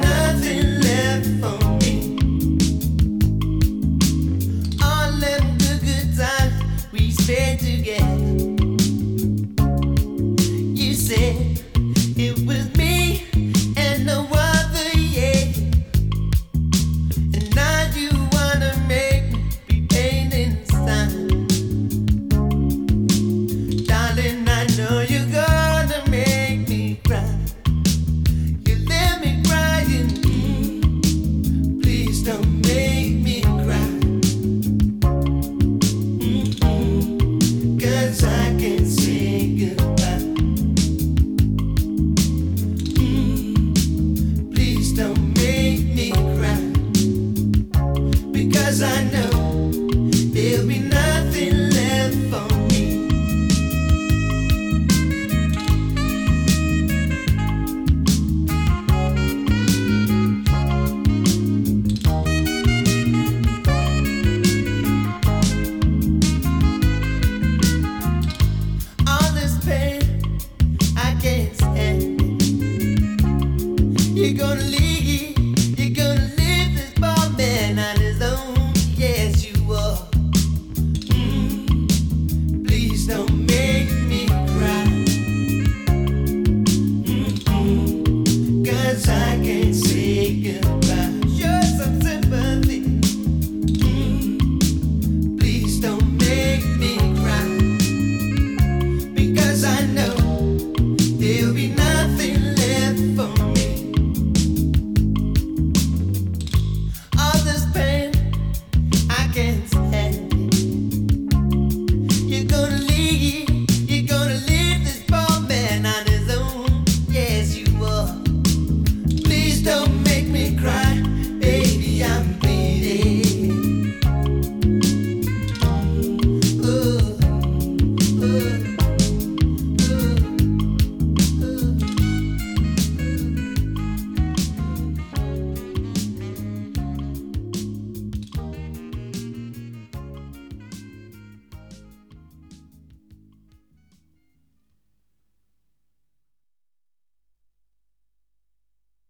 nothing left for me. All them good times we spent together. You said it was me and no other, yeah. And now you wanna make me be pain inside. Darling, I know you're gonna make me cry. You let me crying. Please don't make me cry. 'Cause I can't say goodbye. Please don't make me cry. Because I know there'll be nothing left for me. All this pain, I can't stand it. You're gonna leave